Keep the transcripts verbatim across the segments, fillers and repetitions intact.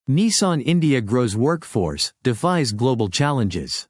Nissan India grows workforce, defies global challenges.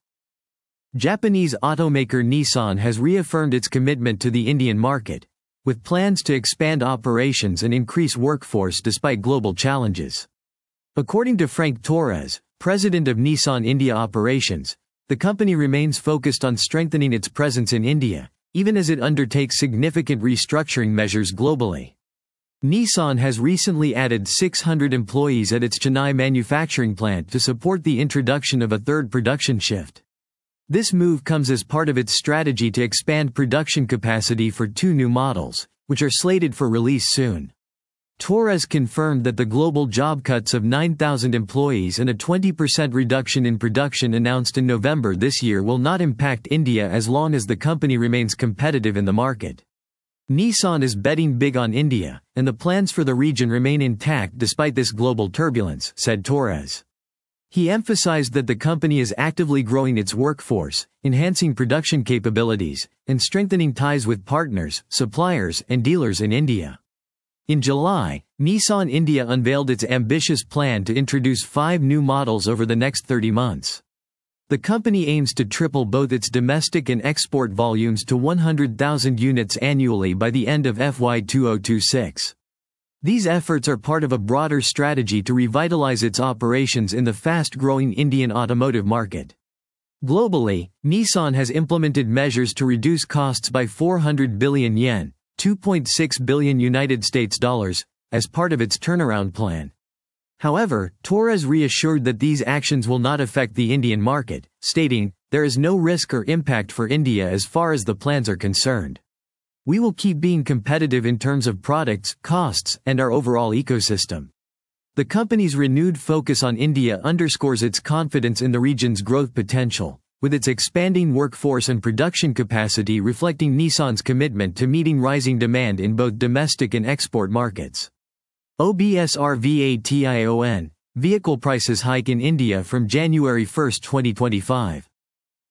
Japanese automaker Nissan has reaffirmed its commitment to the Indian market, with plans to expand operations and increase workforce despite global challenges. According to Frank Torres, president of Nissan India Operations, the company remains focused on strengthening its presence in India, even as it undertakes significant restructuring measures globally. Nissan has recently added six hundred employees at its Chennai manufacturing plant to support the introduction of a third production shift. This move comes as part of its strategy to expand production capacity for two new models, which are slated for release soon. Torres confirmed that the global job cuts of nine thousand employees and a twenty percent reduction in production announced in November this year will not impact India as long as the company remains competitive in the market. Nissan is betting big on India, and the plans for the region remain intact despite this global turbulence, said Torres. He emphasized that the company is actively growing its workforce, enhancing production capabilities, and strengthening ties with partners, suppliers, and dealers in India. In July, Nissan India unveiled its ambitious plan to introduce five new models over the next thirty months. The company aims to triple both its domestic and export volumes to one hundred thousand units annually by the end of F Y two thousand twenty-six. These efforts are part of a broader strategy to revitalize its operations in the fast-growing Indian automotive market. Globally, Nissan has implemented measures to reduce costs by four hundred billion yen, two point six billion United States dollars, as part of its turnaround plan. However, Torres reassured that these actions will not affect the Indian market, stating, "There is no risk or impact for India as far as the plans are concerned. We will keep being competitive in terms of products, costs, and our overall ecosystem." The company's renewed focus on India underscores its confidence in the region's growth potential, with its expanding workforce and production capacity reflecting Nissan's commitment to meeting rising demand in both domestic and export markets. OBSRVATION, vehicle prices hike in India from January first, twenty twenty-five.